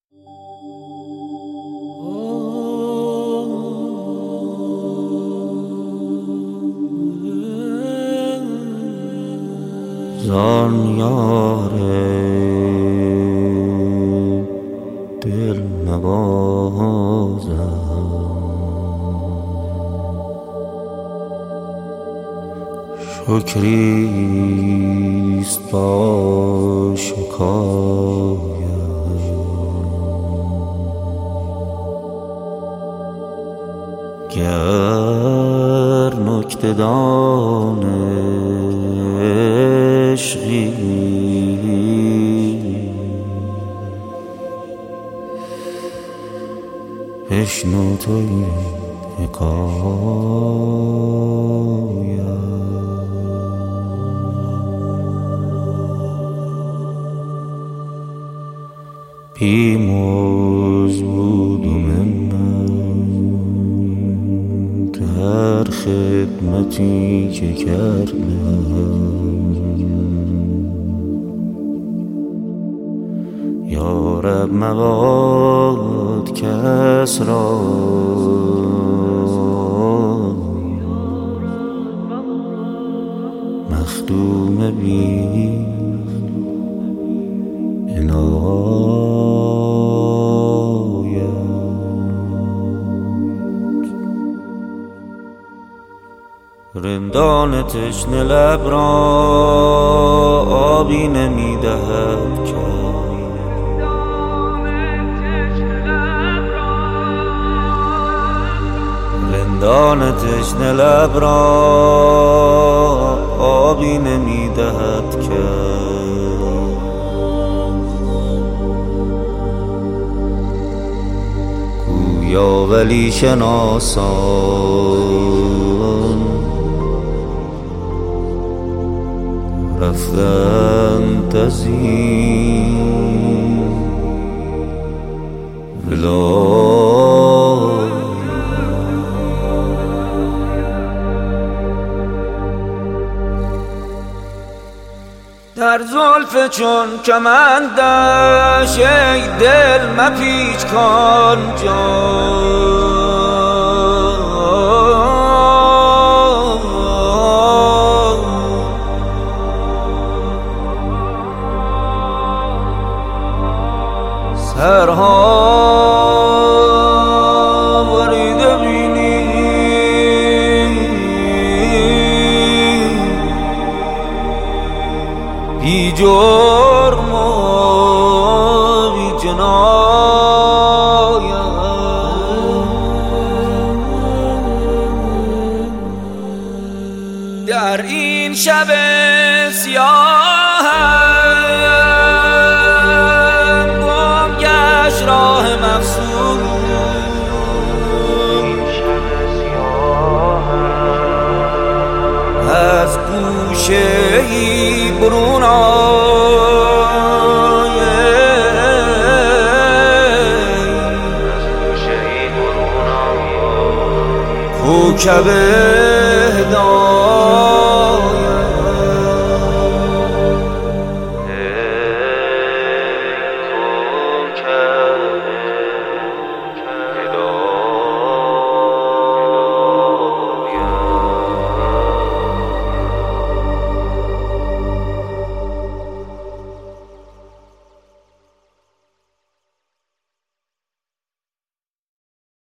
زان یار دل نوازم شکریست با شکایت گر نکته دان عشقی بشنو تو این حکایت. بیموز بودم من در خدمتی که کردم، یا رب مباد کس را مخدوم بی عنایت. رندان تشنه لب را آبی نمی‌دهد که رندان تشنه لب را آبی نمی‌دهد که گویا ولی شناسان رفتند از این ولایت. در زلف چون کمندش ای دل مپیچ کن جان، سرها بریده بینی بی جرم و بی جنایت. در این شب سیاهم گم گشت راه مقصود، از گوشه ای برون کوکب